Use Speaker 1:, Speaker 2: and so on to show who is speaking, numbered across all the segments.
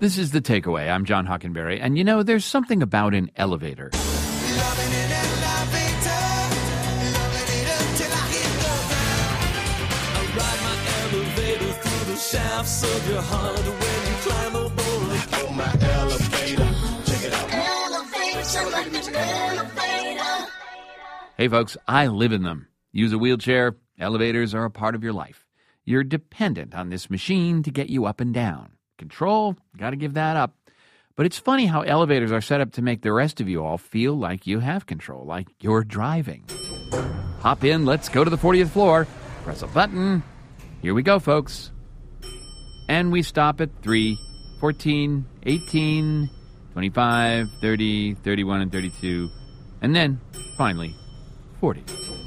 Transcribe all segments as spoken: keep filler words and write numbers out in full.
Speaker 1: This is The Takeaway. I'm John Hockenberry. And you know, there's something about an elevator.
Speaker 2: Loving an elevator, loving it until I hit the ground. I ride my elevator through the shafts of your heart when you climb aboard. Oh, my elevator, check it out. Elevator, like an elevator.
Speaker 1: Hey, folks, I live in them. Use a wheelchair. Elevators are a part of your life. You're dependent on this machine to get you up and down. Control, got to give that up. But it's funny how elevators are set up to make the rest of you all feel like you have control, like you're driving. Hop in, let's go to the fortieth floor. Press a button. Here we go, folks. And we stop at three, fourteen, eighteen, twenty-five, thirty, thirty-one, and thirty-two. And then, finally, forty.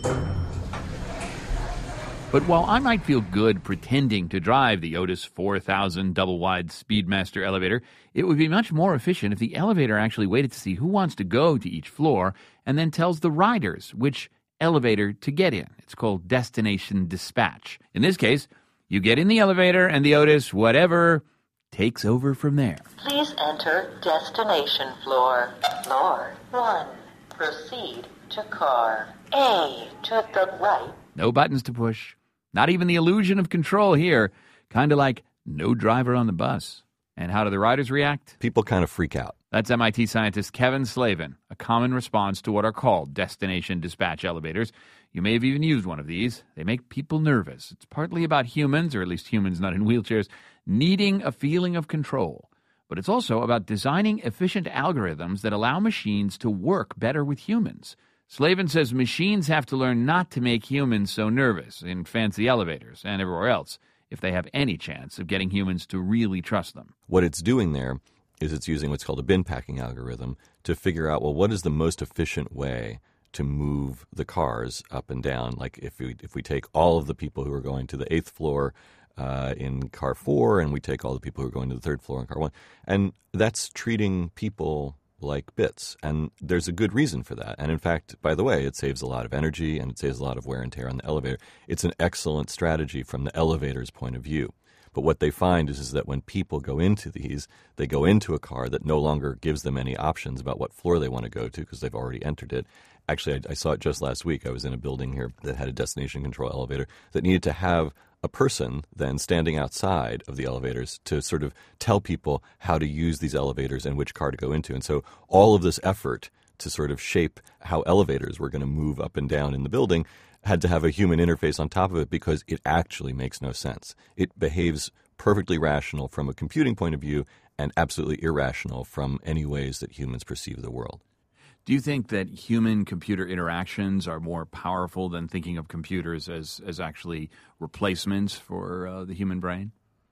Speaker 1: But while I might feel good pretending to drive the Otis four thousand double-wide Speedmaster elevator, it would be much more efficient if the elevator actually waited to see who wants to go to each floor and then tells the riders which elevator to get in. It's called destination dispatch. In this case, you get in the elevator and the Otis, whatever, takes over from there.
Speaker 3: Please enter destination floor. Floor one. Proceed to car A to the right.
Speaker 1: No buttons to push. Not even the illusion of control here. Kind of like no driver on the bus. And how do the riders react?
Speaker 4: People kind of freak out.
Speaker 1: That's M I T scientist Kevin Slavin. A common response to what are called destination dispatch elevators. You may have even used one of these. They make people nervous. It's partly about humans, or at least humans not in wheelchairs, needing a feeling of control. But it's also about designing efficient algorithms that allow machines to work better with humans. Slavin says machines have to learn not to make humans so nervous in fancy elevators and everywhere else if they have any chance of getting humans to really trust them.
Speaker 4: What it's doing there is it's using what's called a bin packing algorithm to figure out, well, what is the most efficient way to move the cars up and down? Like if we, if we take all of the people who are going to the eighth floor uh, in car four and we take all the people who are going to the third floor in car one, and that's treating people like bits. And there's a good reason for that. And in fact, by the way, it saves a lot of energy and it saves a lot of wear and tear on the elevator. It's an excellent strategy from the elevator's point of view. But what they find is, is that when people go into these, they go into a car that no longer gives them any options about what floor they want to go to because they've already entered it. Actually, I, I saw it just last week. I was in a building here that had a destination control elevator that needed to have a person then standing outside of the elevators to sort of tell people how to use these elevators and which car to go into. And so all of this effort to sort of shape how elevators were going to move up and down in the building had to have a human interface on top of it because it actually makes no sense. It behaves perfectly rational from a computing point of view and absolutely irrational from any ways that humans perceive the world.
Speaker 1: Do you think that human-computer interactions are more powerful than thinking of computers as, as actually replacements for uh, the human brain?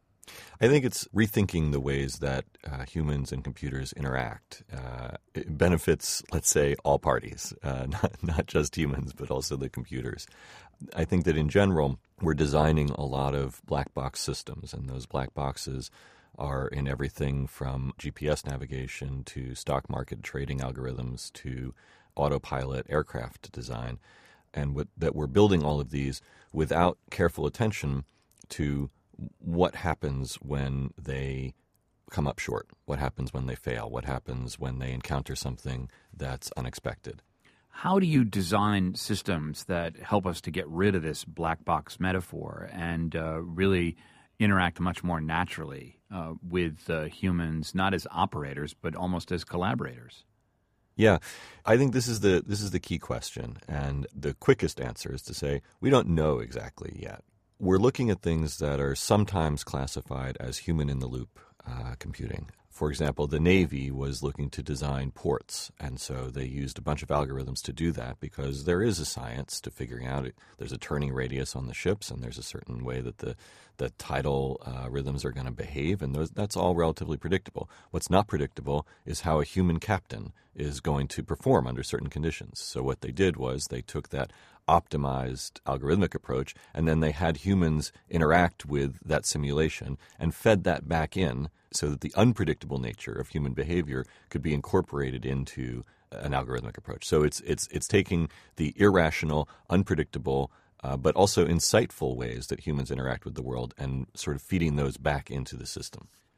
Speaker 4: I think it's rethinking the ways that uh, humans and computers interact. Uh, it benefits, let's say, all parties, uh, not, not just humans, but also the computers. I think that in general, we're designing a lot of black box systems, and those black boxes are in everything from G P S navigation to stock market trading algorithms to autopilot aircraft design, and what, that we're building all of these without careful attention to what happens when they come up short, what happens when they fail, what happens when they encounter something that's unexpected.
Speaker 1: How do you design systems that help us to get rid of this black box metaphor and uh, really interact much more naturally uh, with uh, humans, not as operators, but almost as collaborators?
Speaker 4: Yeah, I think this is the this is the key question, and the quickest answer is to say we don't know exactly yet. We're looking at things that are sometimes classified as human-in-the-loop uh, computing. For example, the Navy was looking to design ports, and so they used a bunch of algorithms to do that because there is a science to figuring out it. There's a turning radius on the ships, and there's a certain way that the, the tidal uh, rhythms are going to behave, and those, that's all relatively predictable. What's not predictable is how a human captain is going to perform under certain conditions. So what they did was they took that optimized algorithmic approach, and then they had humans interact with that simulation and fed that back in so that the unpredictable nature of human behavior could be incorporated into an algorithmic approach. So it's it's it's taking the irrational, unpredictable, uh, but also insightful ways that humans interact with the world and sort of feeding those back into the system.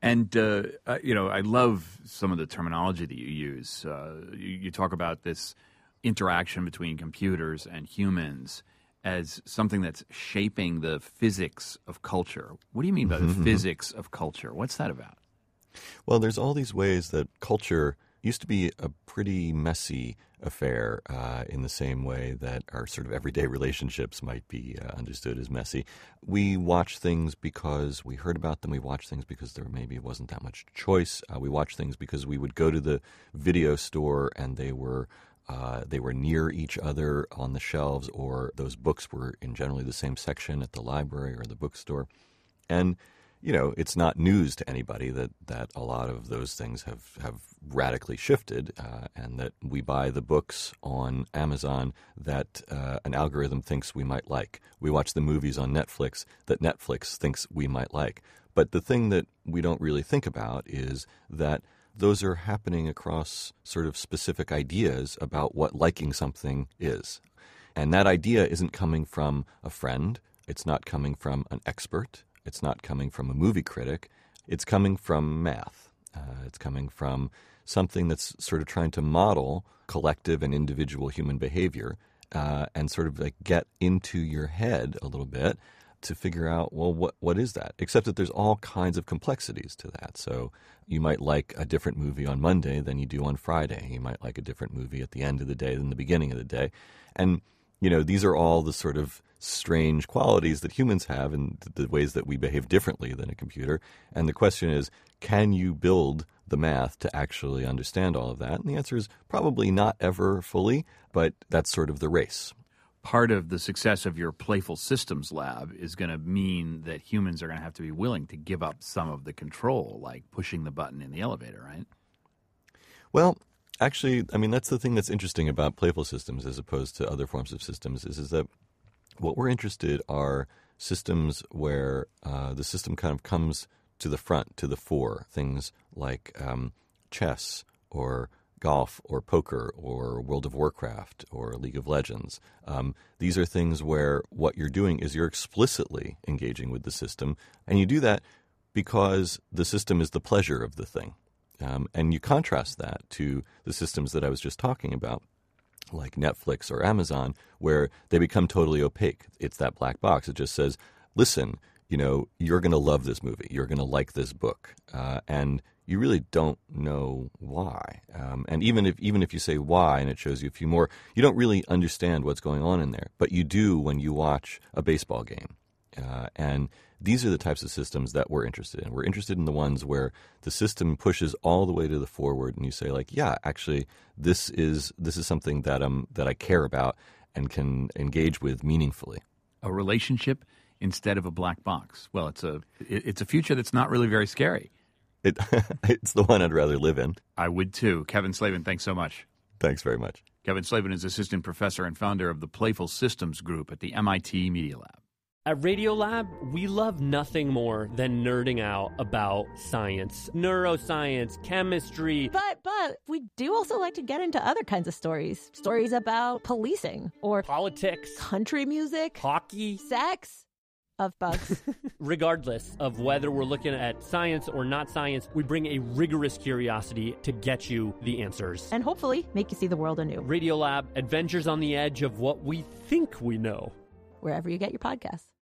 Speaker 1: And, uh, uh, you know, I love some of the terminology that you use. Uh, you, you talk about this interaction between computers and humans as something that's shaping the physics of culture. What do you mean by the
Speaker 4: Mm-hmm.
Speaker 1: physics of culture? What's that about?
Speaker 4: Well, there's all these ways that culture used to be a pretty messy affair uh, in the same way that our sort of everyday relationships might be uh, understood as messy. We watch things because we heard about them. We watch things because there maybe wasn't that much choice. Uh, we watch things because we would go to the video store and they were uh, they were near each other on the shelves, or those books were in generally the same section at the library or the bookstore. And you know, it's not news to anybody that, that a lot of those things have, have radically shifted uh, and that we buy the books on Amazon that uh, an algorithm thinks we might like. We watch the movies on Netflix that Netflix thinks we might like. But the thing that we don't really think about is that those are happening across sort of specific ideas about what liking something is. And that idea isn't coming from a friend. It's not coming from an expert. It's not coming from a movie critic. It's coming from math. Uh, it's coming from something that's sort of trying to model collective and individual human behavior uh, and sort of like get into your head a little bit to figure out, well, what what is that? Except that there's all kinds of complexities to that. So you might like a different movie on Monday than you do on Friday. You might like a different movie at the end of the day than the beginning of the day. And, you know, these are all the sort of strange qualities that humans have and the ways that we behave differently than a computer. And the question is, can you build the math to actually understand all of that? And the answer is probably not ever fully, but that's sort of the race.
Speaker 1: Part of the success of your Playful Systems Lab is going to mean that humans are going to have to be willing to give up some of the control, like pushing the button in the elevator, right?
Speaker 4: Well, actually, I mean, that's the thing that's interesting about playful systems as opposed to other forms of systems is, is that what we're interested are systems where uh, the system kind of comes to the front, to the fore. Things like um, chess or golf or poker or World of Warcraft or League of Legends. Um, these are things where what you're doing is you're explicitly engaging with the system, and you do that because the system is the pleasure of the thing. Um, and you contrast that to the systems that I was just talking about, like Netflix or Amazon, where they become totally opaque. It's that black box. It just says, listen, you know, you're going to love this movie. You're going to like this book. Uh, and you really don't know why. Um, and even if even if you say why and it shows you a few more, you don't really understand what's going on in there. But you do when you watch a baseball game. Uh, and these are the types of systems that we're interested in. We're interested in the ones where the system pushes all the way to the forward, and you say, like, yeah, actually, this is this is something that um that I care about and can engage with meaningfully.
Speaker 1: A relationship instead of a black box. Well, it's a it- it's a future that's not really very scary.
Speaker 4: It, it's the one I'd rather live in.
Speaker 1: I would too. Kevin Slavin, thanks so much.
Speaker 4: Thanks very much.
Speaker 1: Kevin Slavin is assistant professor and founder of the Playful Systems Group at the M I T Media Lab.
Speaker 5: At Radiolab, we love nothing more than nerding out about science, neuroscience, chemistry.
Speaker 6: But but we do also like to get into other kinds of stories. Stories about policing or
Speaker 5: Politics,
Speaker 6: country music,
Speaker 5: hockey.
Speaker 6: sex, of bugs.
Speaker 5: Regardless of whether we're looking at science or not science, we bring a rigorous curiosity to get you the answers.
Speaker 6: And hopefully make you see the world anew.
Speaker 5: Radiolab, adventures on the edge of what we think we know.
Speaker 6: Wherever you get your podcasts.